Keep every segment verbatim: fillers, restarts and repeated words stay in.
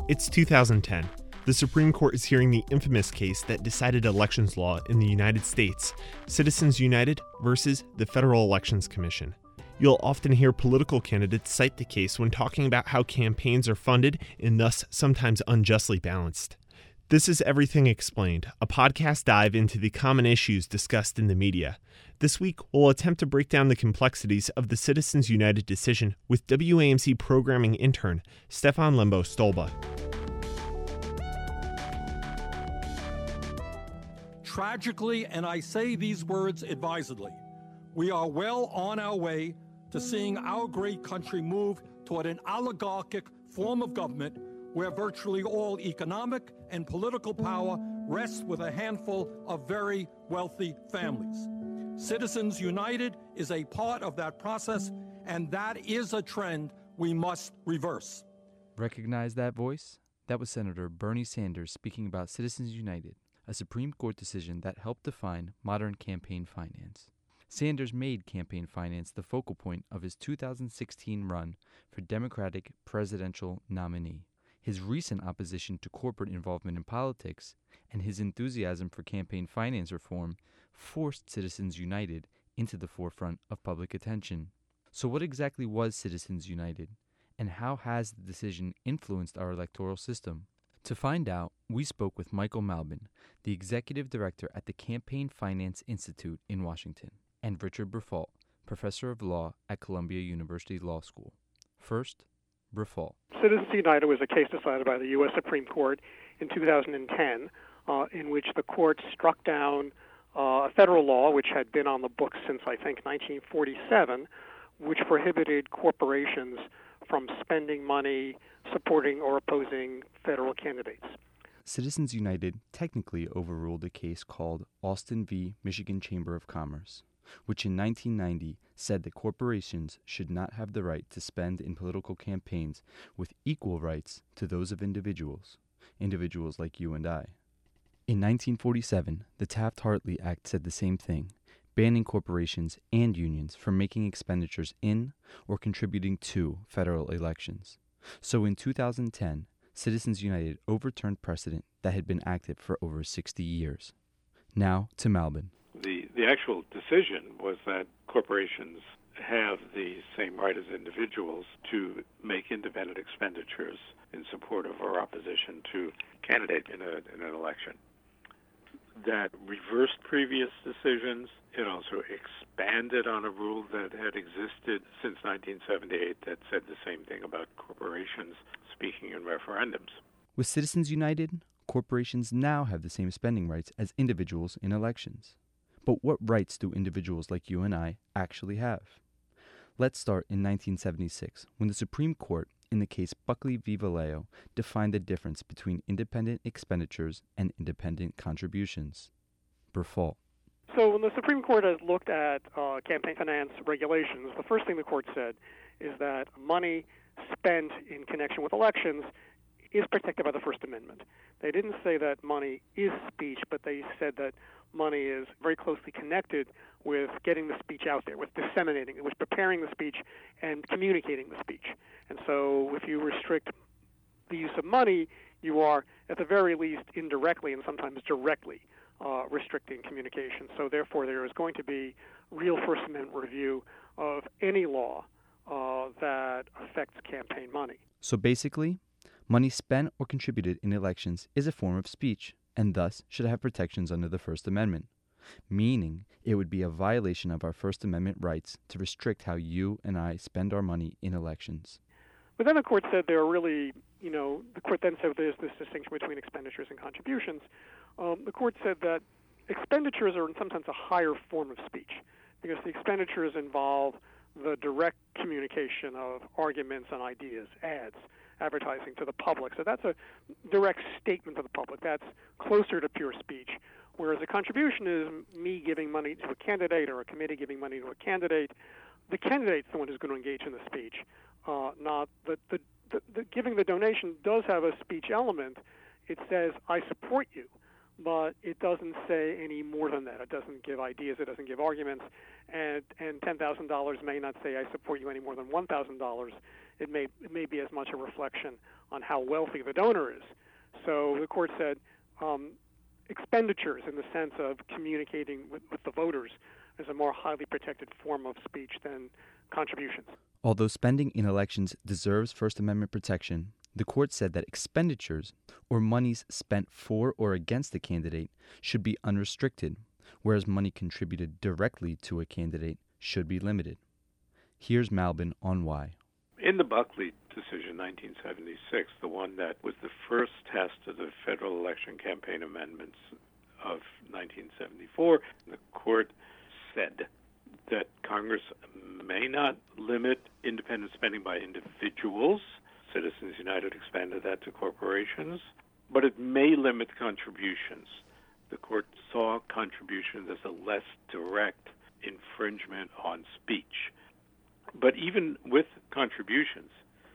It's two thousand ten. The Supreme Court is hearing the infamous case that decided elections law in the United States, Citizens United versus the Federal Elections Commission. You'll often hear political candidates cite the case when talking about how campaigns are funded and thus sometimes unjustly balanced. This is Everything Explained, a podcast dive into the common issues discussed in the media. This week, we'll attempt to break down the complexities of the Citizens United decision with W A M C programming intern Stefan Lembo Stolba. Tragically, and I say these words advisedly, we are well on our way to seeing our great country move toward an oligarchic form of government where virtually all economic and political power rests with a handful of very wealthy families. Citizens United is a part of that process, and that is a trend we must reverse. Recognize that voice? That was Senator Bernie Sanders speaking about Citizens United, a Supreme Court decision that helped define modern campaign finance. Sanders made campaign finance the focal point of his two thousand sixteen run for Democratic presidential nominee. His recent opposition to corporate involvement in politics and his enthusiasm for campaign finance reform forced Citizens United into the forefront of public attention. So what exactly was Citizens United, and how has the decision influenced our electoral system? To find out, we spoke with Michael Malbin, the executive director at the Campaign Finance Institute in Washington, and Richard Briffault, professor of law at Columbia University Law School. First, Briffault. Citizens United was a case decided by the U S Supreme Court in two thousand ten, uh, in which the court struck down uh, a federal law which had been on the books since, I think, nineteen forty-seven, which prohibited corporations from spending money supporting or opposing federal candidates. Citizens United technically overruled a case called Austin v. Michigan Chamber of Commerce, which in nineteen ninety said that corporations should not have the right to spend in political campaigns with equal rights to those of individuals, individuals like you and I. In nineteen forty-seven, the Taft-Hartley Act said the same thing, banning corporations and unions from making expenditures in or contributing to federal elections. So in two thousand ten, Citizens United overturned precedent that had been active for over sixty years. Now to Malbin. The, the actual decision was that corporations have the same right as individuals to make independent expenditures in support of or opposition to a candidate in, a, in an election. That reversed previous decisions. It also expanded on a rule that had existed since nineteen seventy-eight that said the same thing about corporations speaking in referendums. With Citizens United, corporations now have the same spending rights as individuals in elections. But what rights do individuals like you and I actually have? Let's start in nineteen seventy-six, when the Supreme Court, in the case Buckley v. Valeo, defined the difference between independent expenditures and independent contributions. Briffault. So when the Supreme Court has looked at uh, campaign finance regulations, the first thing the court said is that money spent in connection with elections is protected by the First Amendment. They didn't say that money is speech, but they said that money is very closely connected with getting the speech out there, with disseminating it, with preparing the speech and communicating the speech. And so if you restrict the use of money, you are, at the very least, indirectly and sometimes directly uh, restricting communication. So therefore, there is going to be real First Amendment review of any law uh, that affects campaign money. So basically, money spent or contributed in elections is a form of speech, and thus should have protections under the First Amendment, meaning it would be a violation of our First Amendment rights to restrict how you and I spend our money in elections. But then the court said there are really, you know, the court then said there's this distinction between expenditures and contributions. Um, the court said that expenditures are in some sense a higher form of speech because the expenditures involve the direct communication of arguments and ideas, ads, advertising to the public. So that's a direct statement to the public. That's closer to pure speech. Whereas a contribution is me giving money to a candidate or a committee giving money to a candidate. The candidate's the one who's going to engage in the speech, uh, not the, the, the, the giving the donation does have a speech element. It says, I support you, but it doesn't say any more than that. It doesn't give ideas. It doesn't give arguments. And, and ten thousand dollars may not say I support you any more than one thousand dollars. It may it may be as much a reflection on how wealthy the donor is. So the court said um, expenditures in the sense of communicating with, with the voters is a more highly protected form of speech than contributions. Although spending in elections deserves First Amendment protection, the court said that expenditures, or monies spent for or against a candidate, should be unrestricted, whereas money contributed directly to a candidate should be limited. Here's Malbin on why. In the Buckley decision, nineteen seventy-six, the one that was the first test of the federal election campaign amendments of nineteen seventy-four, the court said that Congress may not limit independent spending by individuals. Citizens United expanded that to corporations, but it may limit contributions. The court saw contributions as a less direct infringement on speech. But even with contributions,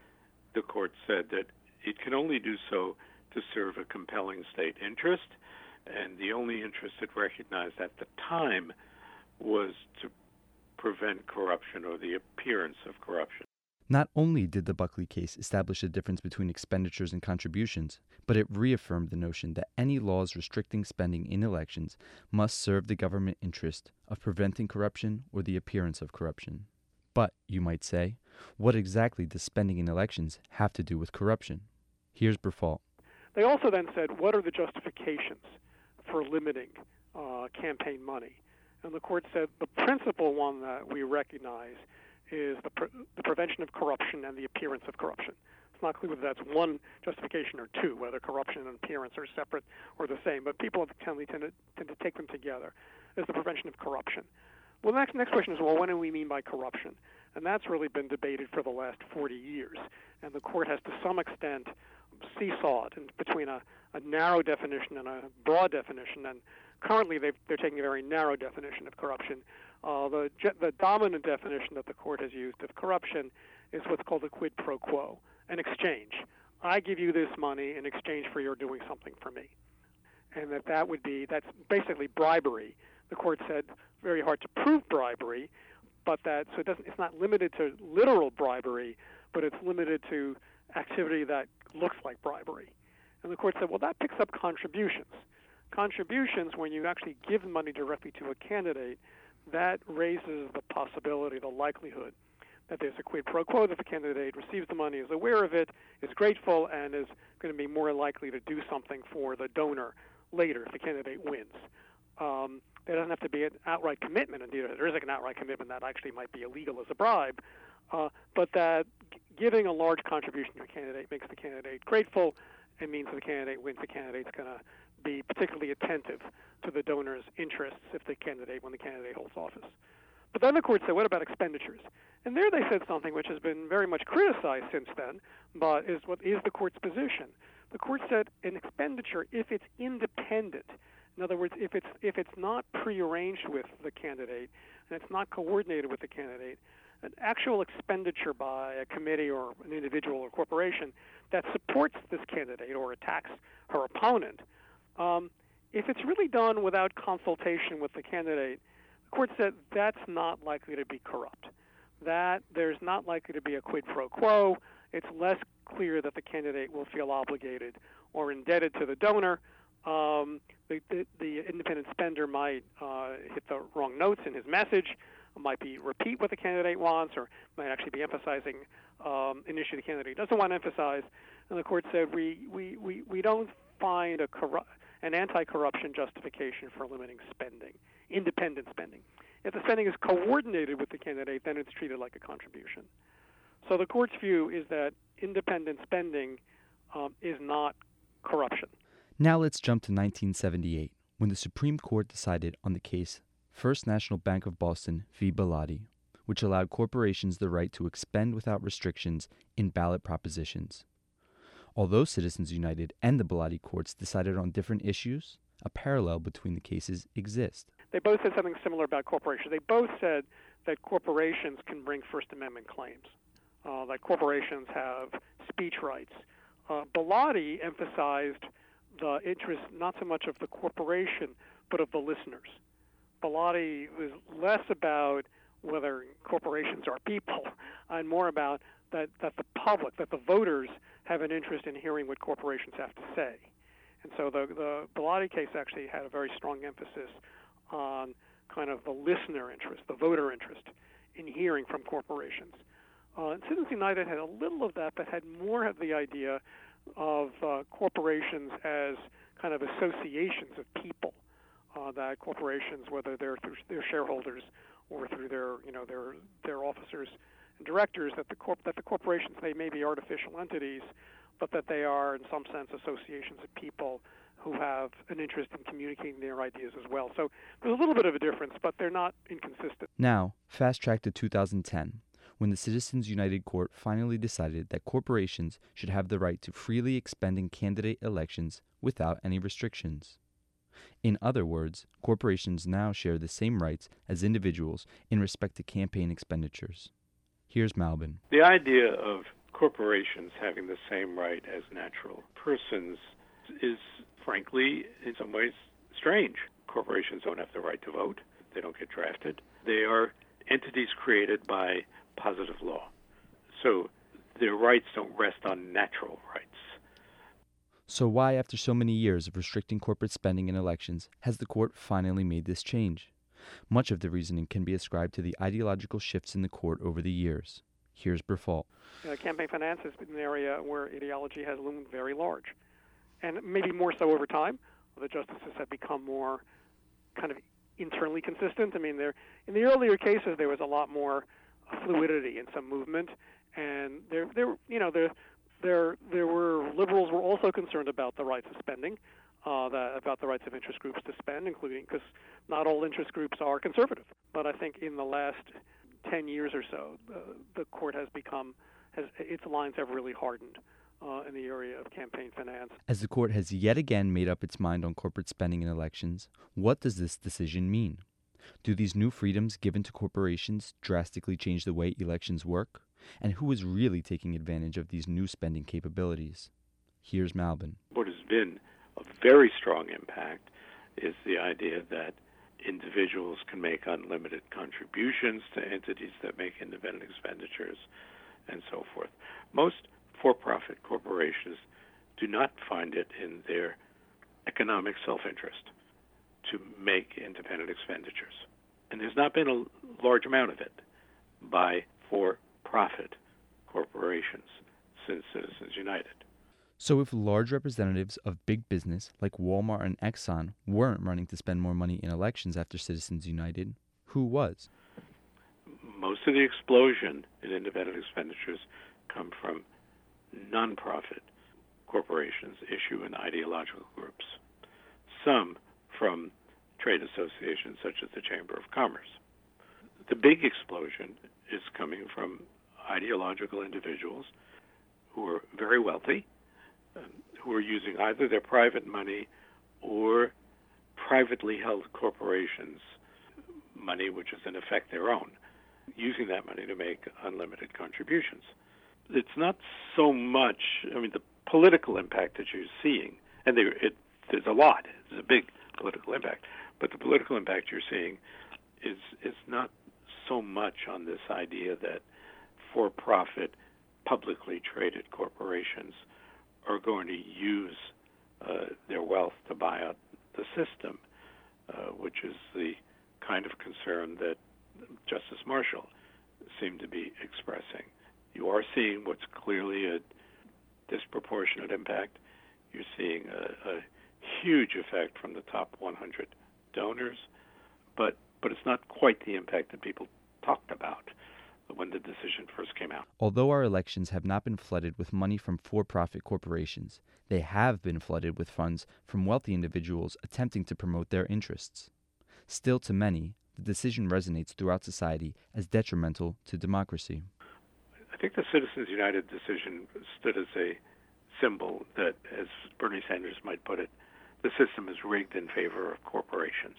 the court said that it can only do so to serve a compelling state interest, and the only interest it recognized at the time was to prevent corruption or the appearance of corruption. Not only did the Buckley case establish a difference between expenditures and contributions, but it reaffirmed the notion that any laws restricting spending in elections must serve the government interest of preventing corruption or the appearance of corruption. But, you might say, what exactly does spending in elections have to do with corruption? Here's Berfault. They also then said, what are the justifications for limiting uh, campaign money? And the court said the principal one that we recognize is the, pre- the prevention of corruption and the appearance of corruption. It's not clear whether that's one justification or two, whether corruption and appearance are separate or the same, but people have tend, tend, to, tend to take them together as the prevention of corruption. Well, the next, next question is, well, what do we mean by corruption? And that's really been debated for the last forty years. And the court has, to some extent, seesawed in between a, a narrow definition and a broad definition. And currently, they've, they're taking a very narrow definition of corruption. Uh, the, the dominant definition that the court has used of corruption is what's called a quid pro quo, an exchange. I give you this money in exchange for your doing something for me. And that that would be, that's basically bribery. The court said very hard to prove bribery, but that, so it doesn't, it's not limited to literal bribery, but it's limited to activity that looks like bribery. And the court said, well, that picks up contributions. Contributions, when you actually give money directly to a candidate, that raises the possibility, the likelihood, that there's a quid pro quo, that the candidate receives the money, is aware of it, is grateful, and is going to be more likely to do something for the donor later if the candidate wins. Um, there doesn't have to be an outright commitment. Indeed, there is like an outright commitment that actually might be illegal as a bribe, uh, but that g- giving a large contribution to a candidate makes the candidate grateful and means that the candidate wins. The candidate's going to be particularly attentive to the donor's interests if the candidate, when the candidate holds office. But then the court said, what about expenditures? And there they said something which has been very much criticized since then, but is what is the court's position. The court said an expenditure, if it's independent, in other words, if it's if it's not prearranged with the candidate and it's not coordinated with the candidate, an actual expenditure by a committee or an individual or corporation that supports this candidate or attacks her opponent, um, if it's really done without consultation with the candidate, the court said that's not likely to be corrupt. That there's not likely to be a quid pro quo. It's less clear that the candidate will feel obligated or indebted to the donor. Um, the, the, the independent spender might uh, hit the wrong notes in his message, might be repeat what the candidate wants, or might actually be emphasizing um, an issue the candidate doesn't want to emphasize. And the court said we, we, we, we don't find a corru- an anti-corruption justification for limiting spending, independent spending. If the spending is coordinated with the candidate, then it's treated like a contribution. So the court's view is that independent spending um, is not corruption. Now let's jump to nineteen seventy-eight, when the Supreme Court decided on the case First National Bank of Boston v. Bellotti, which allowed corporations the right to expend without restrictions in ballot propositions. Although Citizens United and the Bellotti courts decided on different issues, a parallel between the cases exists. They both said something similar about corporations. They both said that corporations can bring First Amendment claims, uh, that corporations have speech rights. Uh, Bellotti emphasized the interest not so much of the corporation, but of the listeners. Bellotti was less about whether corporations are people and more about that, that the public, that the voters have an interest in hearing what corporations have to say. And so the, the Bellotti case actually had a very strong emphasis on kind of the listener interest, the voter interest in hearing from corporations. Uh, and Citizens United had a little of that, but had more of the idea of uh, corporations as kind of associations of people, uh, that corporations, whether they're through their shareholders or through their, you know, their their officers and directors, that the corp that the corporations, they may be artificial entities, but that they are in some sense associations of people who have an interest in communicating their ideas as well. So there's a little bit of a difference, but they're not inconsistent. Now, fast track to two thousand ten, when the Citizens United Court finally decided that corporations should have the right to freely expend in candidate elections without any restrictions. In other words, corporations now share the same rights as individuals in respect to campaign expenditures. Here's Malbin. The idea of corporations having the same right as natural persons is, frankly, in some ways strange. Corporations don't have the right to vote. They don't get drafted. They are entities created by positive law. So their rights don't rest on natural rights. So why, after so many years of restricting corporate spending in elections, has the court finally made this change? Much of the reasoning can be ascribed to the ideological shifts in the court over the years. Here's Berfault. Uh, campaign finance has been an area where ideology has loomed very large, and maybe more so over time. The justices have become more kind of internally consistent. I mean, there in the earlier cases there was a lot more fluidity and some movement, and there, there, you know, there, there, there were liberals were also concerned about the rights of spending, uh, that, about the rights of interest groups to spend, including because not all interest groups are conservative. But I think in the last ten years or so, uh, the court has become, has its lines have really hardened uh, in the area of campaign finance. As the court has yet again made up its mind on corporate spending in elections, what does this decision mean? Do these new freedoms given to corporations drastically change the way elections work? And who is really taking advantage of these new spending capabilities? Here's Malbin. What has been a very strong impact is the idea that individuals can make unlimited contributions to entities that make independent expenditures and so forth. Most for-profit corporations do not find it in their economic self-interest to make independent expenditures. And there's not been a large amount of it by for-profit corporations since Citizens United. So if large representatives of big business like Walmart and Exxon weren't running to spend more money in elections after Citizens United, who was? Most of the explosion in independent expenditures come from nonprofit corporations, issue and ideological groups. Some from trade associations such as the Chamber of Commerce. The big explosion is coming from ideological individuals who are very wealthy, um, who are using either their private money or privately held corporations' money, which is in effect their own, using that money to make unlimited contributions. It's not so much, I mean, the political impact that you're seeing, and there, it, there's a lot, there's a big political impact, but the political impact you're seeing is is not so much on this idea that for-profit, publicly traded corporations are going to use uh, their wealth to buy out the system, uh, which is the kind of concern that Justice Marshall seemed to be expressing. You are seeing what's clearly a disproportionate impact. You're seeing a, a huge effect from the top one hundred donors, but but it's not quite the impact that people talked about when the decision first came out. Although our elections have not been flooded with money from for-profit corporations, they have been flooded with funds from wealthy individuals attempting to promote their interests. Still, to many, the decision resonates throughout society as detrimental to democracy. I think the Citizens United decision stood as a symbol that, as Bernie Sanders might put it, the system is rigged in favor of corporations.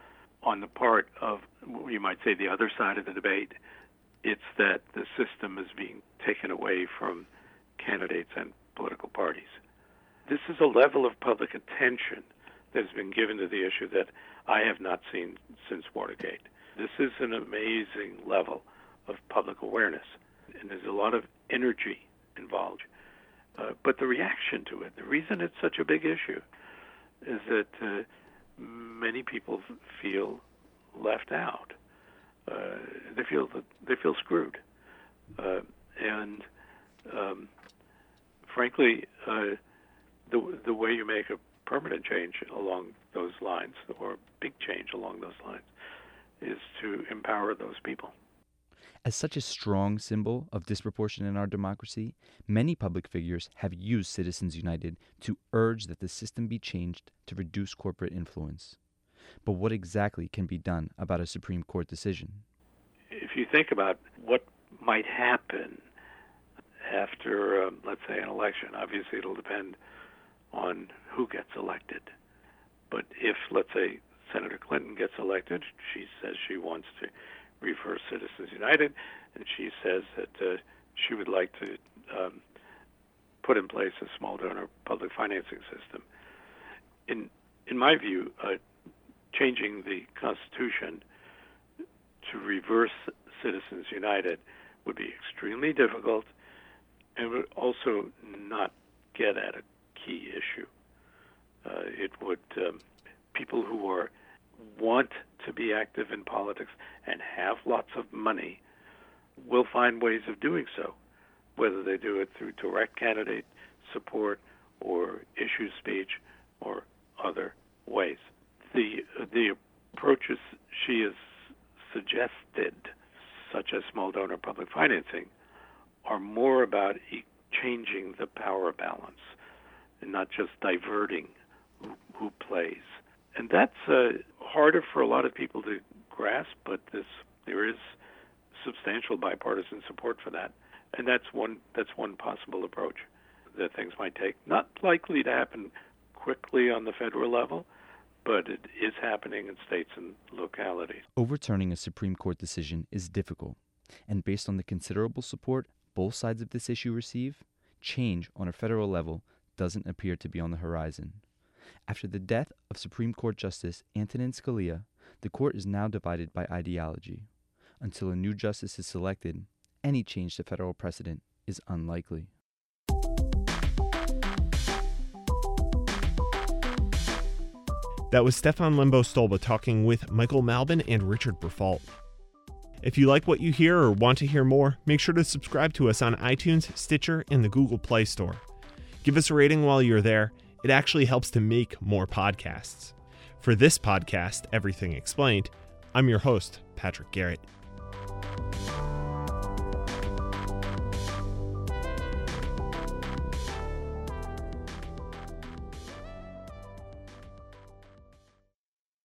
On the part of, you might say, the other side of the debate, it's that the system is being taken away from candidates and political parties. This is a level of public attention that has been given to the issue that I have not seen since Watergate. This is an amazing level of public awareness, and there's a lot of energy involved. Uh, but the reaction to it, the reason it's such a big issue, is that uh, many people feel left out. Uh, they feel that they feel screwed, uh, and um, frankly, uh, the the way you make a permanent change along those lines, or big change along those lines, is to empower those people. As such a strong symbol of disproportion in our democracy, many public figures have used Citizens United to urge that the system be changed to reduce corporate influence. But what exactly can be done about a Supreme Court decision? If you think about what might happen after, uh, let's say, an election, obviously it'll depend on who gets elected. But if, let's say, Senator Clinton gets elected, she says she wants to reverse Citizens United, and she says that uh, she would like to um, put in place a small donor public financing system. In in my view, uh, changing the Constitution to reverse Citizens United would be extremely difficult and would also not get at a key issue. Uh, it would, um, people who are want to be active in politics and have lots of money will find ways of doing so, whether they do it through direct candidate support or issue speech or other ways. The the approaches she has suggested, such as small donor public financing, are more about e- changing the power balance and not just diverting who, who plays. And that's uh, harder for a lot of people to grasp, but this, there is substantial bipartisan support for that. And that's one that's one possible approach that things might take. Not likely to happen quickly on the federal level, but it is happening in states and localities. Overturning a Supreme Court decision is difficult, and based on the considerable support both sides of this issue receive, change on a federal level doesn't appear to be on the horizon. After the death of Supreme Court Justice Antonin Scalia, the court is now divided by ideology. Until a new justice is selected, any change to federal precedent is unlikely. That was Stefan Lembo-Stolba talking with Michael Malbin and Richard Briffault. If you like what you hear or want to hear more, make sure to subscribe to us on iTunes, Stitcher, and the Google Play Store. Give us a rating while you're there. It actually helps to make more podcasts. For this podcast, Everything Explained, I'm your host, Patrick Garrett.